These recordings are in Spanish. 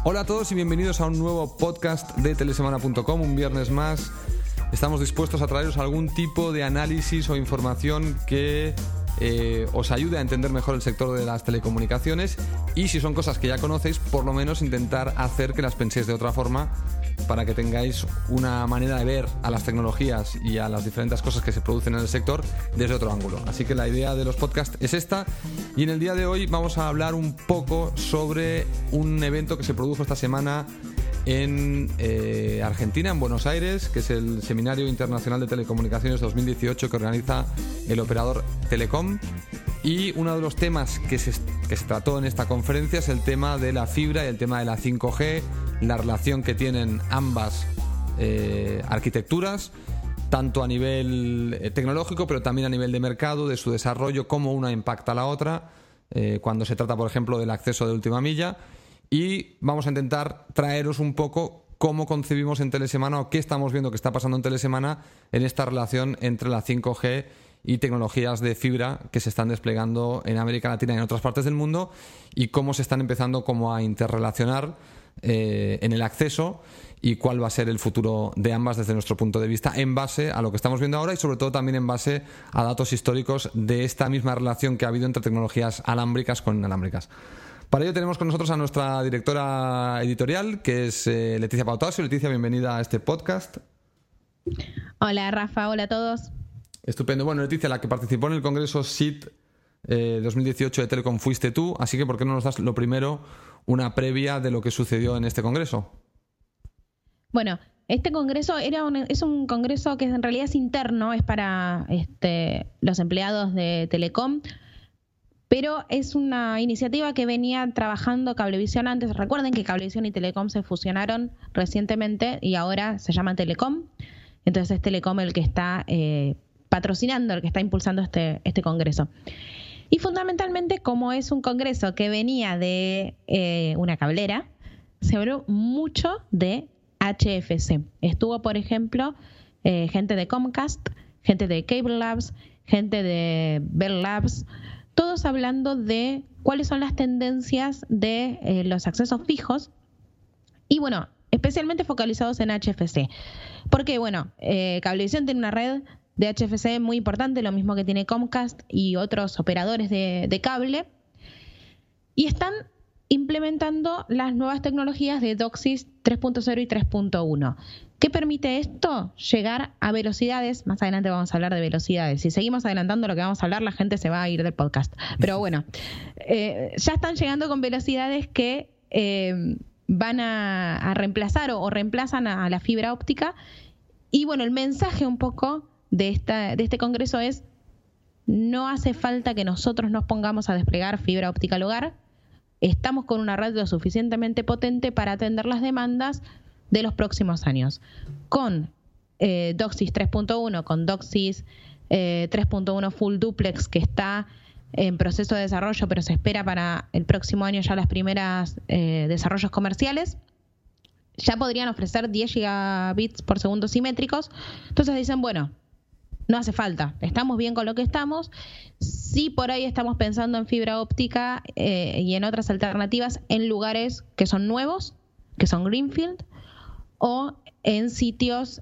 Hola a todos y bienvenidos a un nuevo podcast de telesemana.com. Un viernes más estamos dispuestos a traeros algún tipo de análisis o información que os ayude a entender mejor el sector de las telecomunicaciones, y si son cosas que ya conocéis, por lo menos intentar hacer que las penséis de otra forma para que tengáis una manera de ver a las tecnologías y a las diferentes cosas que se producen en el sector desde otro ángulo. Así que la idea de los podcasts es esta, y en el día de hoy vamos a hablar un poco sobre un evento que se produjo esta semana en Argentina, en Buenos Aires, que es el Seminario Internacional de Telecomunicaciones 2018 que organiza el operador Telecom. Y uno de los temas que se trató en esta conferencia es el tema de la fibra y el tema de la 5G, la relación que tienen ambas arquitecturas, tanto a nivel tecnológico, pero también a nivel de mercado, de su desarrollo, cómo una impacta a la otra, cuando se trata, por ejemplo, del acceso de última milla. Y vamos a intentar traeros un poco cómo concebimos en Telesemana, o qué estamos viendo que está pasando en Telesemana en esta relación entre la 5G y tecnologías de fibra que se están desplegando en América Latina y en otras partes del mundo, y cómo se están empezando como a interrelacionar en el acceso, y cuál va a ser el futuro de ambas desde nuestro punto de vista, en base a lo que estamos viendo ahora y sobre todo también en base a datos históricos de esta misma relación que ha habido entre tecnologías alámbricas con inalámbricas. Para ello tenemos con nosotros a nuestra directora editorial, que es Leticia Pautasio. Leticia, bienvenida a este podcast. Hola Rafa, hola a todos. Estupendo. Bueno, Leticia, la que participó en el Congreso SIT 2018 de Telecom fuiste tú, así que ¿por qué no nos das lo primero una previa de lo que sucedió en este Congreso? Bueno, este Congreso es un Congreso que en realidad es interno, es para los empleados de Telecom, pero es una iniciativa que venía trabajando Cablevisión antes. Recuerden que Cablevisión y Telecom se fusionaron recientemente y ahora se llama Telecom. Entonces es Telecom el que está patrocinando, el que está impulsando este congreso. Y fundamentalmente, como es un congreso que venía de una cablera, se habló mucho de HFC. Estuvo, por ejemplo, gente de Comcast, gente de Cable Labs, gente de Bell Labs, todos hablando de cuáles son las tendencias de los accesos fijos y, bueno, especialmente focalizados en HFC. Porque, bueno, Cablevisión tiene una red de HFC muy importante, lo mismo que tiene Comcast y otros operadores de cable, y están implementando las nuevas tecnologías de DOCSIS 3.0 y 3.1. ¿Qué permite esto? Llegar a velocidades. Más adelante vamos a hablar de velocidades. Si seguimos adelantando lo que vamos a hablar, la gente se va a ir del podcast. Pero bueno, ya están llegando con velocidades que van a reemplazar o reemplazan a la fibra óptica. Y bueno, el mensaje un poco de este congreso es: no hace falta que nosotros nos pongamos a desplegar fibra óptica al hogar. Estamos con una red lo suficientemente potente para atender las demandas de los próximos años. Con DOCSIS 3.1, con DOCSIS 3.1 Full Duplex, que está en proceso de desarrollo, pero se espera para el próximo año ya las primeras desarrollos comerciales, ya podrían ofrecer 10 gigabits por segundo simétricos. Entonces dicen, bueno, no hace falta, estamos bien con lo que estamos. Sí, por ahí estamos pensando en fibra óptica y en otras alternativas en lugares que son nuevos, que son greenfield, o en sitios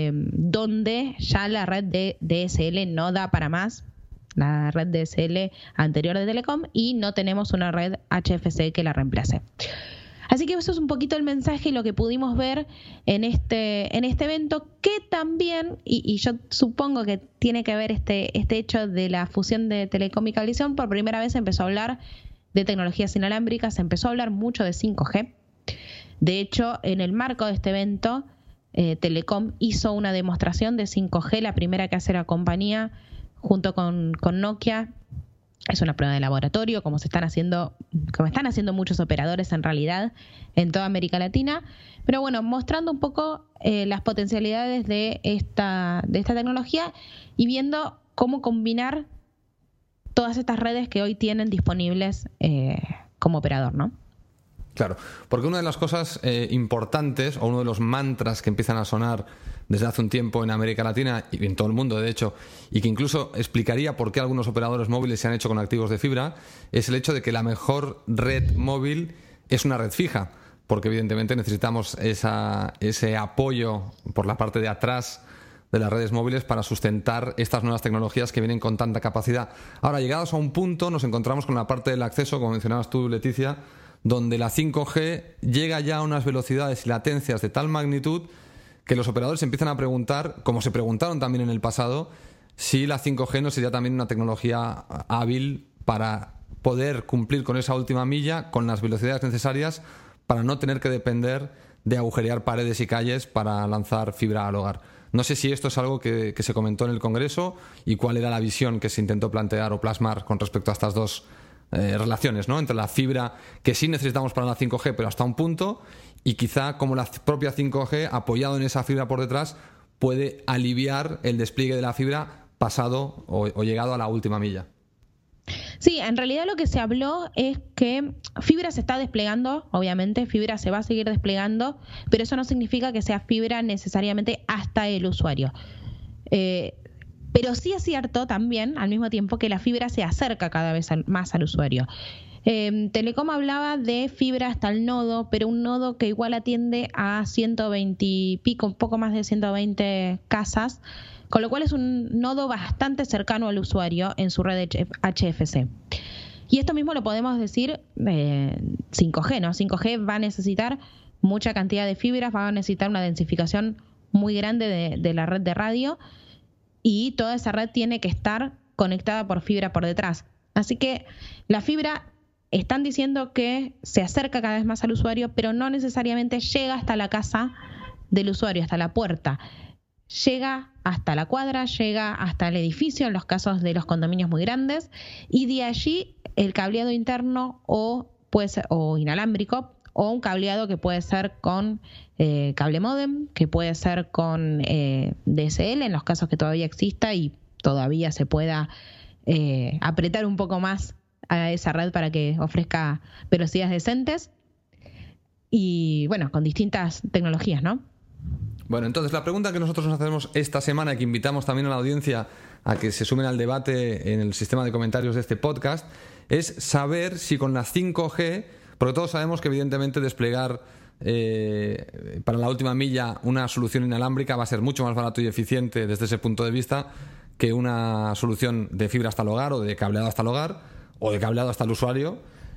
donde ya la red de DSL no da para más, la red DSL anterior de Telecom, y no tenemos una red HFC que la reemplace. Así que eso es un poquito el mensaje y lo que pudimos ver en este evento, que también, y yo supongo que tiene que ver este hecho de la fusión de Telecom y Cablevisión. Por primera vez se empezó a hablar de tecnologías inalámbricas, se empezó a hablar mucho de 5G. De hecho, en el marco de este evento, Telecom hizo una demostración de 5G, la primera que hace la compañía junto con Nokia. Es una prueba de laboratorio, como están haciendo muchos operadores en realidad en toda América Latina. Pero bueno, mostrando un poco las potencialidades de esta tecnología y viendo cómo combinar todas estas redes que hoy tienen disponibles como operador, ¿no? Claro, porque una de las cosas importantes, o uno de los mantras que empiezan a sonar desde hace un tiempo en América Latina y en todo el mundo, de hecho, y que incluso explicaría por qué algunos operadores móviles se han hecho con activos de fibra, es el hecho de que la mejor red móvil es una red fija. porque evidentemente necesitamos ese apoyo por la parte de atrás de las redes móviles para sustentar estas nuevas tecnologías que vienen con tanta capacidad. Ahora, llegados a un punto, nos encontramos con la parte del acceso, como mencionabas tú, Leticia, donde la 5G llega ya a unas velocidades y latencias de tal magnitud que los operadores empiezan a preguntar, como se preguntaron también en el pasado, si la 5G no sería también una tecnología hábil para poder cumplir con esa última milla, con las velocidades necesarias para no tener que depender de agujerear paredes y calles para lanzar fibra al hogar. No sé si esto es algo que se comentó en el Congreso y cuál era la visión que se intentó plantear o plasmar con respecto a estas dos relaciones, ¿no? Entre la fibra que sí necesitamos para la 5G, pero hasta un punto, y quizá como la propia 5G, apoyado en esa fibra por detrás, puede aliviar el despliegue de la fibra pasado o llegado a la última milla. Sí, en realidad lo que se habló es que fibra se está desplegando, obviamente, fibra se va a seguir desplegando, pero eso no significa que sea fibra necesariamente hasta el usuario. Pero sí es cierto también, al mismo tiempo, que la fibra se acerca cada vez más al usuario. Telecom hablaba de fibra hasta el nodo, pero un nodo que igual atiende a 120 y pico, un poco más de 120 casas, con lo cual es un nodo bastante cercano al usuario en su red HFC. Y esto mismo lo podemos decir 5G, ¿no? 5G va a necesitar mucha cantidad de fibras, va a necesitar una densificación muy grande de la red de radio, y toda esa red tiene que estar conectada por fibra por detrás. Así que la fibra, están diciendo que se acerca cada vez más al usuario, pero no necesariamente llega hasta la casa del usuario, hasta la puerta. Llega hasta la cuadra, llega hasta el edificio en los casos de los condominios muy grandes, y de allí el cableado interno puede ser inalámbrico, o un cableado que puede ser con cable módem, que puede ser con DSL en los casos que todavía exista y todavía se pueda apretar un poco más a esa red para que ofrezca velocidades decentes, y bueno, con distintas tecnologías, ¿no? Bueno, entonces la pregunta que nosotros nos hacemos esta semana, que invitamos también a la audiencia a que se sumen al debate en el sistema de comentarios de este podcast, es saber si con la 5G, porque todos sabemos que evidentemente desplegar para la última milla una solución inalámbrica va a ser mucho más barato y eficiente desde ese punto de vista que una solución de fibra hasta el hogar, o de cableado hasta el hogar, o de cableado hasta el usuario.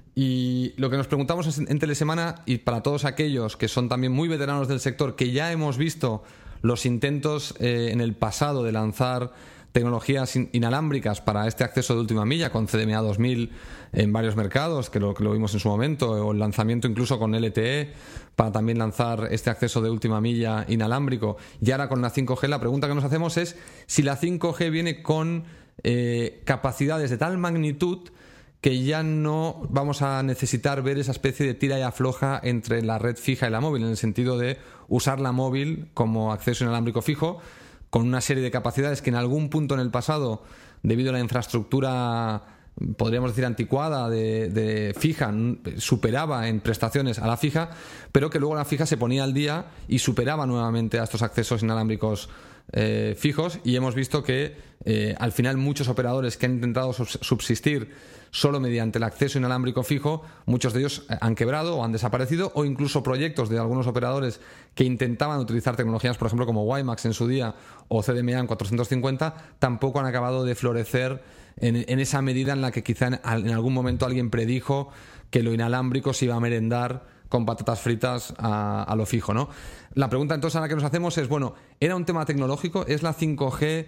Y lo que nos preguntamos en Telesemana, y para todos aquellos que son también muy veteranos del sector, que ya hemos visto los intentos en el pasado de lanzar tecnologías inalámbricas para este acceso de última milla con CDMA 2000 en varios mercados, que lo vimos en su momento, o el lanzamiento incluso con LTE para también lanzar este acceso de última milla inalámbrico, y ahora con la 5G, la pregunta que nos hacemos es si la 5G viene con capacidades de tal magnitud que ya no vamos a necesitar ver esa especie de tira y afloja entre la red fija y la móvil, en el sentido de usar la móvil como acceso inalámbrico fijo, con una serie de capacidades que en algún punto en el pasado, debido a la infraestructura, podríamos decir anticuada, de fija, superaba en prestaciones a la fija, pero que luego la fija se ponía al día y superaba nuevamente a estos accesos inalámbricos fijos, y hemos visto que al final muchos operadores que han intentado subsistir solo mediante el acceso inalámbrico fijo, muchos de ellos han quebrado o han desaparecido, o incluso proyectos de algunos operadores que intentaban utilizar tecnologías, por ejemplo, como WiMAX en su día o CDMA en 450, tampoco han acabado de florecer en esa medida en la que quizá en algún momento alguien predijo que lo inalámbrico se iba a merendar con patatas fritas a lo fijo, ¿no? La pregunta entonces a la que nos hacemos es, bueno, ¿era un tema tecnológico? ¿Es la 5G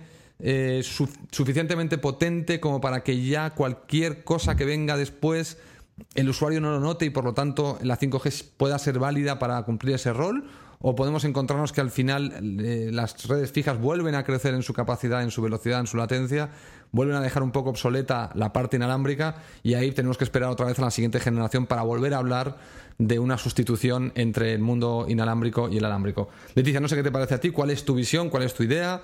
suficientemente potente como para que ya cualquier cosa que venga después el usuario no lo note y por lo tanto la 5G pueda ser válida para cumplir ese rol? ¿O podemos encontrarnos que al final las redes fijas vuelven a crecer en su capacidad, en su velocidad, en su latencia, vuelven a dejar un poco obsoleta la parte inalámbrica, y ahí tenemos que esperar otra vez a la siguiente generación para volver a hablar de una sustitución entre el mundo inalámbrico y el alámbrico? Leticia, no sé qué te parece a ti, ¿cuál es tu visión, cuál es tu idea?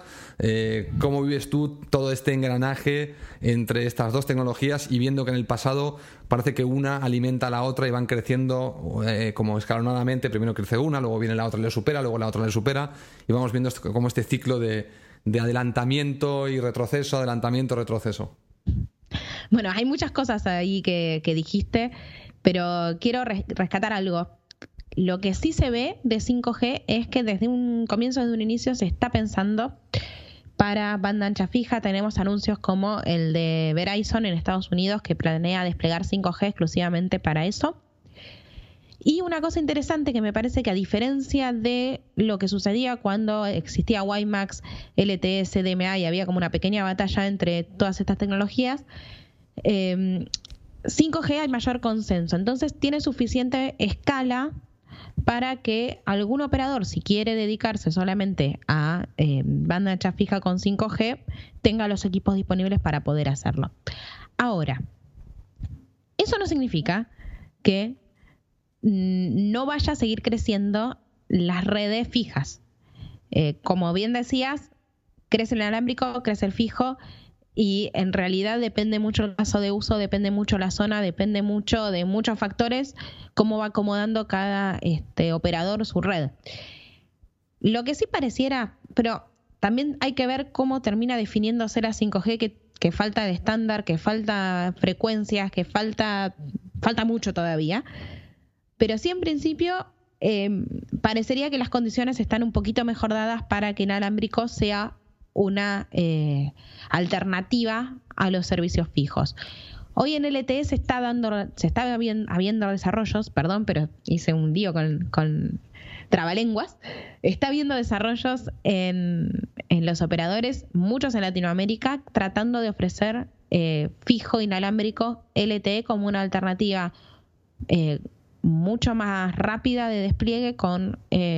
¿Cómo vives tú todo este engranaje entre estas dos tecnologías, y viendo que en el pasado parece que una alimenta a la otra y van creciendo como escalonadamente? Primero crece una, luego viene la otra y le supera, luego la otra le supera, y vamos viendo como este ciclo de adelantamiento y retroceso, adelantamiento, retroceso. Bueno, hay muchas cosas ahí que dijiste, pero quiero rescatar algo. Lo que sí se ve de 5G es que desde un comienzo, desde un inicio, se está pensando para banda ancha fija. Tenemos anuncios como el de Verizon en Estados Unidos, que planea desplegar 5G exclusivamente para eso. Y una cosa interesante que me parece que, a diferencia de lo que sucedía cuando existía WiMAX, LTE, DMA y había como una pequeña batalla entre todas estas tecnologías, 5G hay mayor consenso. Entonces tiene suficiente escala para que algún operador, si quiere dedicarse solamente a banda ancha fija con 5G, tenga los equipos disponibles para poder hacerlo. Ahora, eso no significa que no vaya a seguir creciendo las redes fijas. Como bien decías, crece el inalámbrico, crece el fijo, y en realidad depende mucho el caso de uso, depende mucho la zona, depende mucho de muchos factores, cómo va acomodando cada operador su red. Lo que sí pareciera, pero también hay que ver cómo termina definiéndose la 5G, que falta de estándar, que falta frecuencias, que falta mucho todavía. Pero sí, en principio, parecería que las condiciones están un poquito mejor dadas para que inalámbrico sea una alternativa a los servicios fijos. Hoy en LTE se está habiendo desarrollos, perdón, pero hice un lío con trabalenguas. Está habiendo desarrollos en los operadores, muchos en Latinoamérica, tratando de ofrecer fijo inalámbrico LTE como una alternativa mucho más rápida de despliegue, con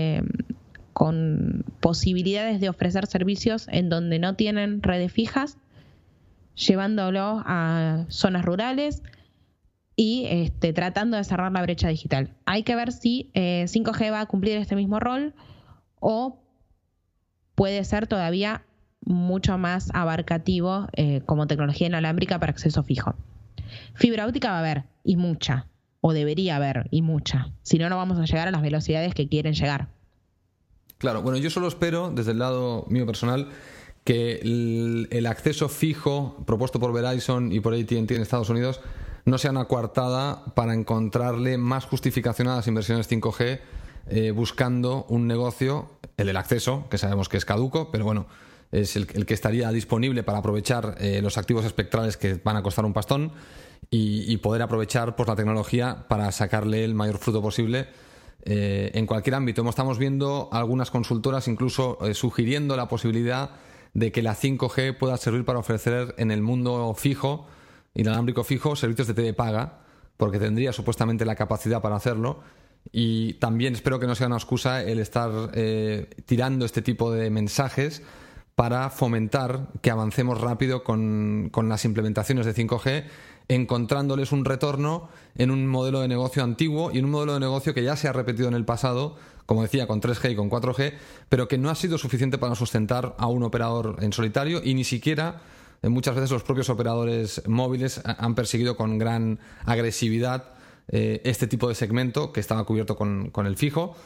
posibilidades de ofrecer servicios en donde no tienen redes fijas, llevándolo a zonas rurales y tratando de cerrar la brecha digital. Hay que ver si 5G va a cumplir este mismo rol o puede ser todavía mucho más abarcativo como tecnología inalámbrica para acceso fijo. Fibra óptica va a haber, y mucha, o debería haber, y mucha. Si no, no vamos a llegar a las velocidades que quieren llegar. Claro, bueno, yo solo espero, desde el lado mío personal, que el acceso fijo propuesto por Verizon y por AT&T en Estados Unidos no sea una coartada para encontrarle más justificación a las inversiones 5G, buscando un negocio, el del acceso, que sabemos que es caduco, pero bueno, es el que estaría disponible para aprovechar los activos espectrales, que van a costar un pastón, y poder aprovechar pues la tecnología para sacarle el mayor fruto posible en cualquier ámbito. Estamos viendo algunas consultoras incluso sugiriendo la posibilidad de que la 5G pueda servir para ofrecer en el mundo fijo, inalámbrico fijo, servicios de TV paga, porque tendría supuestamente la capacidad para hacerlo. Y también espero que no sea una excusa el estar tirando este tipo de mensajes para fomentar que avancemos rápido con las implementaciones de 5G, encontrándoles un retorno en un modelo de negocio antiguo y en un modelo de negocio que ya se ha repetido en el pasado, como decía, con 3G y con 4G, pero que no ha sido suficiente para sustentar a un operador en solitario, y ni siquiera muchas veces los propios operadores móviles han perseguido con gran agresividad este tipo de segmento que estaba cubierto con el fijo.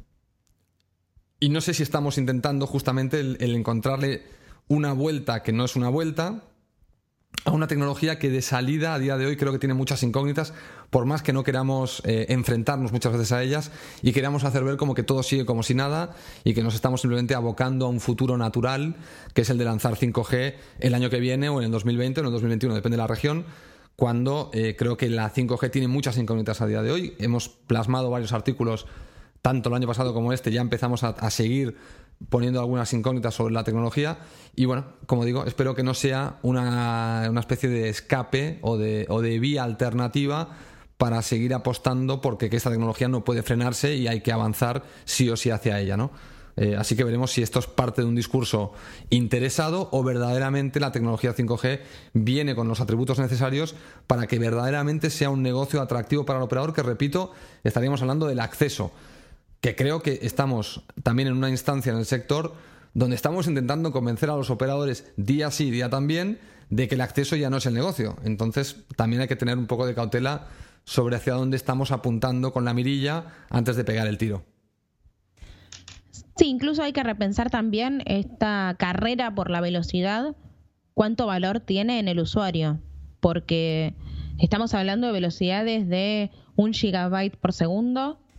Y no sé si estamos intentando justamente el encontrarle una vuelta que no es una vuelta a una tecnología que de salida a día de hoy creo que tiene muchas incógnitas, por más que no queramos enfrentarnos muchas veces a ellas y queramos hacer ver como que todo sigue como si nada y que nos estamos simplemente abocando a un futuro natural, que es el de lanzar 5G el año que viene, o en el 2020 o en el 2021, depende de la región, cuando creo que la 5G tiene muchas incógnitas a día de hoy. Hemos plasmado varios artículos, tanto el año pasado como este, ya empezamos a seguir poniendo algunas incógnitas sobre la tecnología, y bueno, como digo, espero que no sea una especie de escape o de vía alternativa para seguir apostando, porque esta tecnología no puede frenarse y hay que avanzar sí o sí hacia ella, ¿no? Así que veremos si esto es parte de un discurso interesado o verdaderamente la tecnología 5G viene con los atributos necesarios para que verdaderamente sea un negocio atractivo para el operador, que, repito, estaríamos hablando del acceso, que creo que estamos también en una instancia en el sector donde estamos intentando convencer a los operadores día sí, día también, de que el acceso ya no es el negocio. Entonces también hay que tener un poco de cautela sobre hacia dónde estamos apuntando con la mirilla antes de pegar el tiro. Sí, incluso hay que repensar también esta carrera por la velocidad, cuánto valor tiene en el usuario, porque estamos hablando de velocidades de 1 gigabyte por segundo,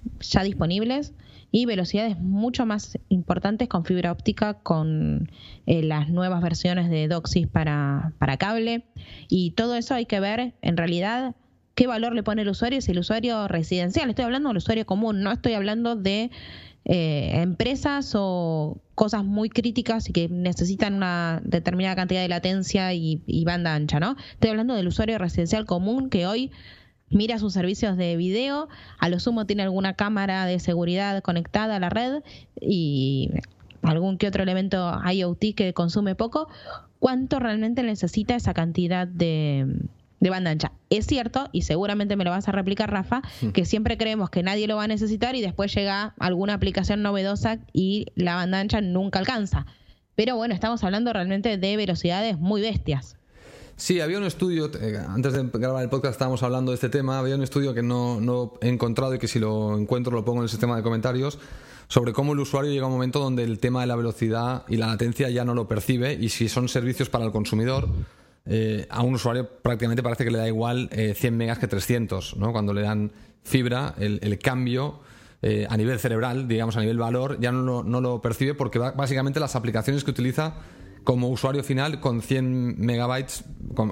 ya disponibles y velocidades mucho más importantes con fibra óptica, con las nuevas versiones de DOCSIS para cable, y todo eso hay que ver en realidad qué valor le pone el usuario, si el usuario residencial, estoy hablando del usuario común, no estoy hablando de empresas o cosas muy críticas y que necesitan una determinada cantidad de latencia y banda ancha, ¿no? Estoy hablando del usuario residencial común que hoy mira sus servicios de video, a lo sumo tiene alguna cámara de seguridad conectada a la red y algún que otro elemento IoT que consume poco. ¿Cuánto realmente necesita esa cantidad de banda ancha? Es cierto, y seguramente me lo vas a replicar, Rafa, que siempre creemos que nadie lo va a necesitar y después llega alguna aplicación novedosa y la banda ancha nunca alcanza. Pero bueno, estamos hablando realmente de velocidades muy bestias. Sí, había un estudio, antes de grabar el podcast estábamos hablando de este tema, había un estudio que no he encontrado y que si lo encuentro lo pongo en el sistema de comentarios, sobre cómo el usuario llega a un momento donde el tema de la velocidad y la latencia ya no lo percibe, y si son servicios para el consumidor, a un usuario prácticamente parece que le da igual 100 megas que 300, ¿no? Cuando le dan fibra, el cambio a nivel cerebral, digamos a nivel valor, ya no lo percibe, porque básicamente las aplicaciones que utiliza como usuario final con 100 megas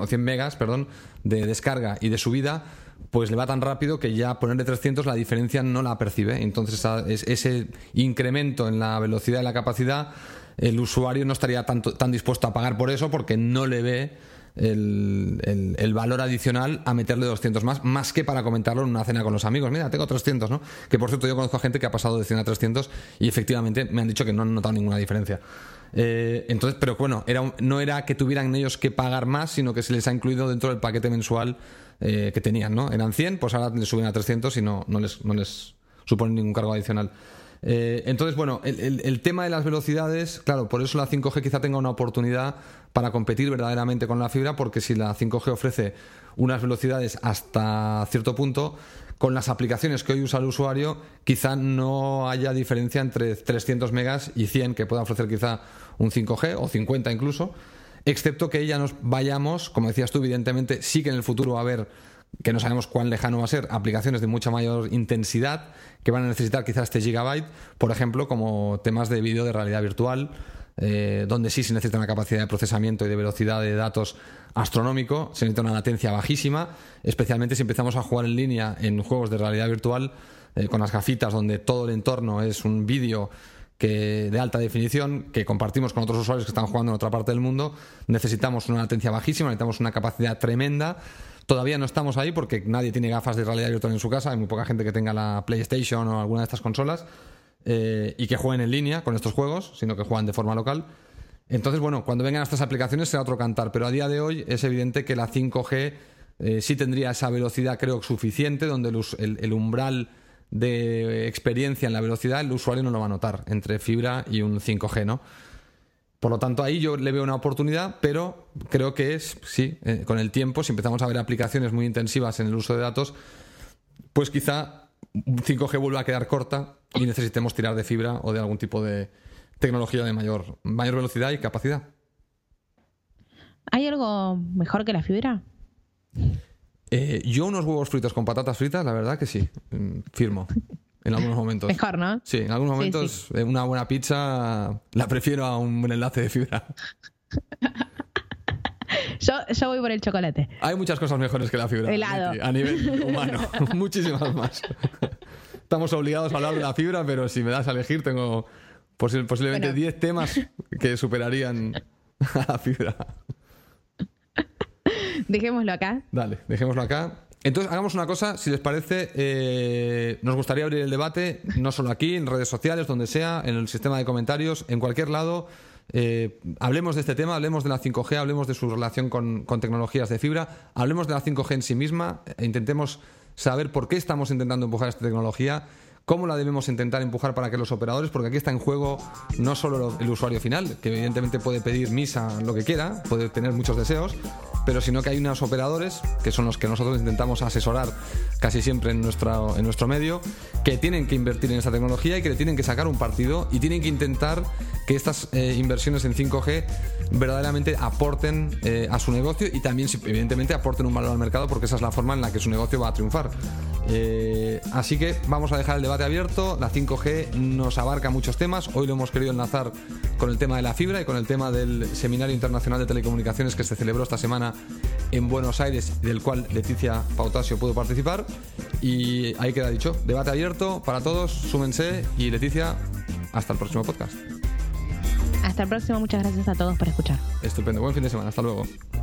de descarga y de subida, pues le va tan rápido que ya ponerle 300 la diferencia no la percibe. Entonces ese incremento en la velocidad y la capacidad, el usuario no estaría tan dispuesto a pagar por eso, porque no le ve el valor adicional a meterle 200 más que para comentarlo en una cena con los amigos. Mira, tengo 300, ¿no? Que por cierto yo conozco a gente que ha pasado de 100 a 300 y efectivamente me han dicho que no han notado ninguna diferencia. Entonces, pero bueno, no era que tuvieran ellos que pagar más, sino que se les ha incluido dentro del paquete mensual que tenían, ¿no? Eran 100, pues ahora les suben a 300 y no les supone ningún cargo adicional. Entonces, bueno, el tema de las velocidades, claro, por eso la 5G quizá tenga una oportunidad para competir verdaderamente con la fibra, porque si la 5G ofrece unas velocidades hasta cierto punto, con las aplicaciones que hoy usa el usuario, quizá no haya diferencia entre 300 megas y 100 que pueda ofrecer quizá un 5G o 50 incluso, excepto que ya nos vayamos, como decías tú, evidentemente sí que en el futuro va a haber, que no sabemos cuán lejano va a ser, aplicaciones de mucha mayor intensidad que van a necesitar quizás este gigabyte, por ejemplo, como temas de vídeo de realidad virtual, donde sí se necesita una capacidad de procesamiento y de velocidad de datos astronómico, se necesita una latencia bajísima, especialmente si empezamos a jugar en línea en juegos de realidad virtual, con las gafitas donde todo el entorno es un vídeo de alta definición que compartimos con otros usuarios que están jugando en otra parte del mundo. Necesitamos una latencia bajísima, necesitamos una capacidad tremenda. Todavía no estamos ahí porque nadie tiene gafas de realidad virtual en su casa, hay muy poca gente que tenga la PlayStation o alguna de estas consolas y que jueguen en línea con estos juegos, sino que juegan de forma local. Entonces, bueno, cuando vengan estas aplicaciones será otro cantar, pero a día de hoy es evidente que la 5G sí tendría esa velocidad, creo, suficiente, donde el umbral de experiencia en la velocidad el usuario no lo va a notar entre fibra y un 5G, ¿no? Por lo tanto, ahí yo le veo una oportunidad, pero creo que con el tiempo, si empezamos a ver aplicaciones muy intensivas en el uso de datos, pues quizá 5G vuelva a quedar corta y necesitemos tirar de fibra o de algún tipo de tecnología de mayor velocidad y capacidad. ¿Hay algo mejor que la fibra? Yo unos huevos fritos con patatas fritas, la verdad que sí, firmo. En algunos momentos. Mejor, ¿no? Sí, en algunos momentos sí. Una buena pizza la prefiero a un buen enlace de fibra. Yo voy por el chocolate. Hay muchas cosas mejores que la fibra. Helado. A nivel humano. Muchísimas más. Estamos obligados a hablar de la fibra, pero si me das a elegir tengo posiblemente 10 temas que superarían a la fibra. Dejémoslo acá. Dale, dejémoslo acá. Entonces, hagamos una cosa, si les parece, nos gustaría abrir el debate, no solo aquí, en redes sociales, donde sea, en el sistema de comentarios, en cualquier lado. Hablemos de este tema, hablemos de la 5G, hablemos de su relación con tecnologías de fibra, hablemos de la 5G en sí misma, intentemos saber por qué estamos intentando empujar esta tecnología, cómo la debemos intentar empujar para que los operadores, porque aquí está en juego no solo el usuario final, que evidentemente puede pedir misa lo que quiera, puede tener muchos deseos, pero sino que hay unos operadores, que son los que nosotros intentamos asesorar casi siempre en nuestro medio, que tienen que invertir en esta tecnología y que le tienen que sacar un partido y tienen que intentar que estas inversiones en 5G verdaderamente aporten a su negocio y también, evidentemente, aporten un valor al mercado, porque esa es la forma en la que su negocio va a triunfar. Así que vamos a dejar el debate abierto. La 5G nos abarca muchos temas. Hoy lo hemos querido enlazar con el tema de la fibra y con el tema del Seminario Internacional de Telecomunicaciones que se celebró esta semana en Buenos Aires, del cual Leticia Pautasio pudo participar. Y ahí queda dicho, debate abierto para todos, súmense. Y Leticia, hasta el próximo podcast. Hasta el próximo, muchas gracias a todos por escuchar. Estupendo, buen fin de semana, hasta luego.